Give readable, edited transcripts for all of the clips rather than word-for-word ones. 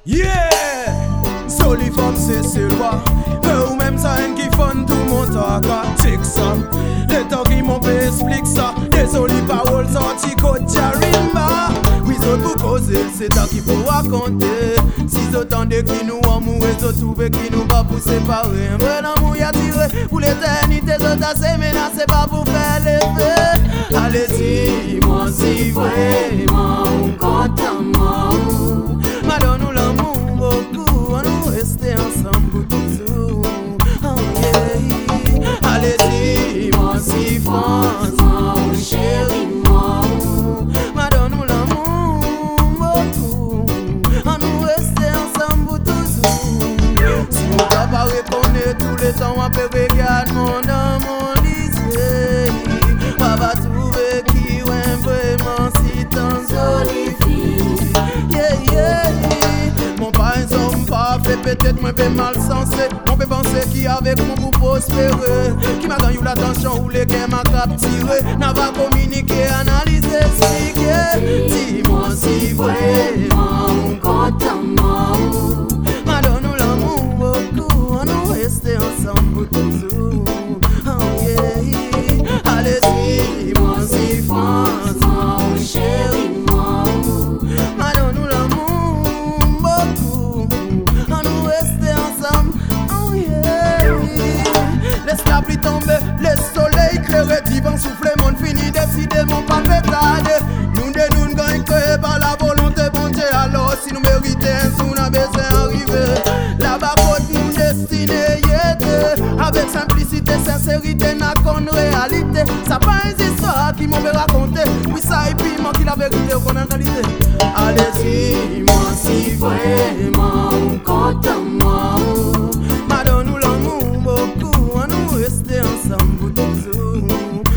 Yeah! Soli femme c'est loi. Ou même ça en qui font tout mon tactique ça. Les temps qui m'ont fait expliquer ça. Désolé paroles sorties côte Jarimba. Oui, autres pour causer, c'est toi qui faut raconter. Si autant de qui nous amoureux, autres trouver qui nous va pour séparer. Un vrai amour y a tiré pour l'éternité, autres assez menacé pas pour faire l'effet. Allez dis-moi si vraiment on content moi. Madonna l'amour beaucoup, on nous rester ensemble pour toujours. Oh yeah. Allez dis-moi si franchement chérie moi. Madonna l'amour beaucoup, on nous rester ensemble pour toujours. Si on t'a pas reconnaître tous les temps, on peut regarder mon âme, mon lycée. On va trouver qui est vraiment si tant jolie fille. Yeah, yeah. Mon pas un homme parfait, peut-être moi bien mal sensé. On peut penser qui avec moi pour prospérer. Qui m'a gagné l'attention ou les gains m'a capturé. N'a pas communiqué, analysé, expliqué. Dis-moi si vraiment on content moi. Madonna l'amour beaucoup, on nous rester ensemble pour toujours. Oh yeah. Allez dis-moi si franchement chérie moi. Madonna l'amour beaucoup, on nous rester ensemble. Oh yeah. Laisse la pluie tomber, laisse le soleil éclairer. Divan souffler, mon fini décidément pas pétade. Nous de nous gagnons créés par la volonté bon Dieu. Alors si nous méritons un jour, nous besoin arriver. Là-bas côté nous destinés avec simplicité, sincérité, n'a qu'une réalité. Ça pas une histoire qui m'ont raconté. Oui ça et puis moi qui la vérité qu'on a réalisé. Allez dis-moi si vraiment on content moi. Madonna l'amour beaucoup, on nous rester ensemble pour toujours.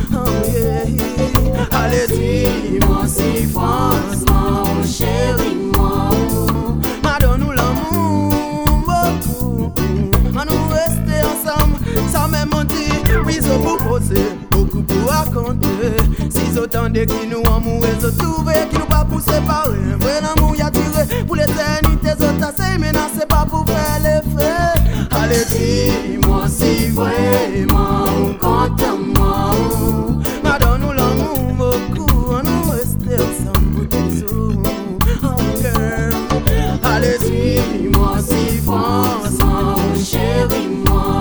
Oh yeah. Allez dis-moi si franchement chérie moi. Madonna l'amour beaucoup, on nous rester ensemble. Sans même mentir, oui ça pour poser, beaucoup pour raconter. Si autant de qui nous amoureux, se trouver qui nous pas pour séparer. Un vrai amour y a tiré pour l'éternité, autres assez menacé pas pour faire l'effet. Allez dis-moi si vraiment on content moi. Madonna l'amour beaucoup, on nous rester ensemble pour toujours. Oh girl. Allez dis-moi si franchement chérie moi.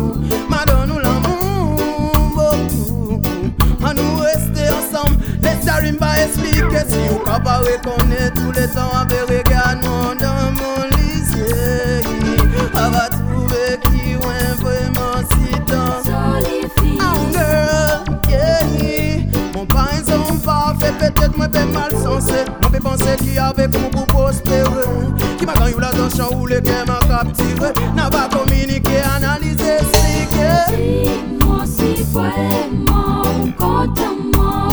Madonna l'amour beaucoup, on nous rester ensemble. Laisse Jarimba expliquer si vous capable reconnaître tous les temps avec regardement dans mon lycée. On va trouver qui est vraiment si tant jolie fille. Oh girl, yeah. Mon pas un homme parfait, peut-être moi bien mal sensé. On peut penser qui avec moi pour prospérer. Qui m'a gagné l'attention ou les gains m'a capturé. N'a pas communiqué, analysé, expliqué. Dis-moi si vraiment on content moi.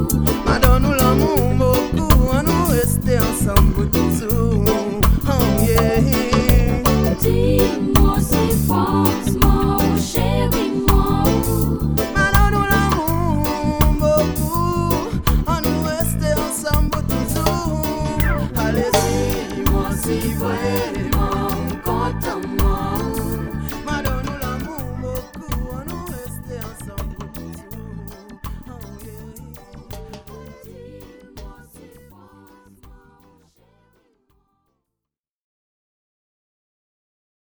Madonna l'amour beaucoup, on nous rester ensemble pour toujours. Oh yeah. Dis-moi si franchement chérie moi. Madonna l'amour beaucoup, on nous rester ensemble pour toujours. Allez dis-moi si vrai.